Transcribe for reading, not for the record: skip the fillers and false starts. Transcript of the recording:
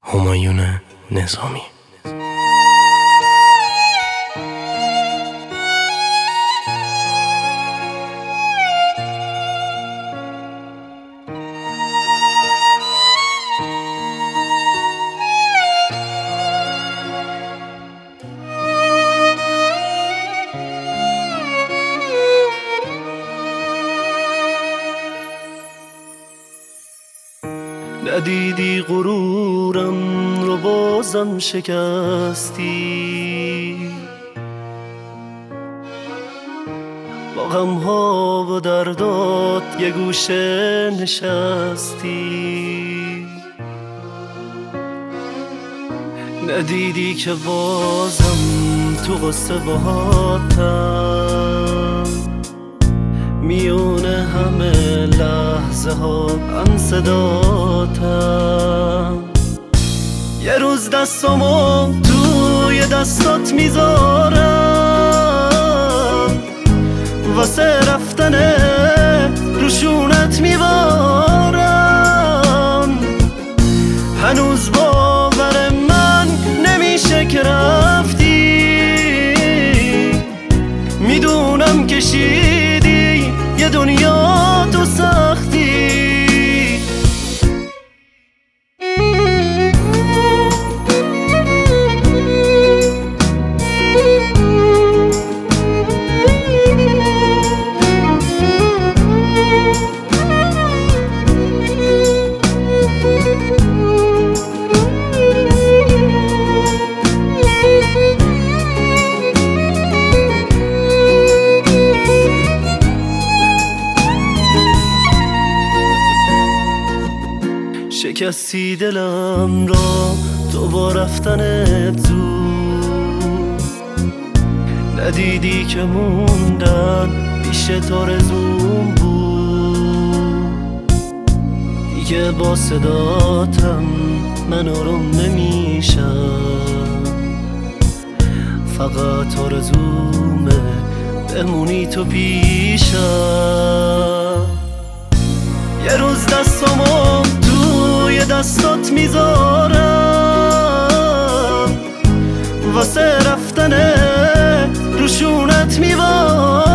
همایون نظامی. ندیدی غرورم رو بازم شکستی، با غمها و دردات یه گوشه نشستی. ندیدی که بازم تو غصه باهاتم، میونه همه لحظه ها هم صداتم. یه روز دستامو توی دستات میذارم، واسه رفتن روشونت میبارم. هنوز باور من نمیشه که رفتی، میدونم کشیدی یه دنیا تو سختی. شکستی دلم را تو با رفتنت زود، ندیدی که موندن پیش تو رزوم بود. دیگه با صداتم من آروم نمیشم، فقط آرزومه بمونی تو پیشم. یه روز دستامو توی دستات میذارم، واسه رفتن روشونت میبارم.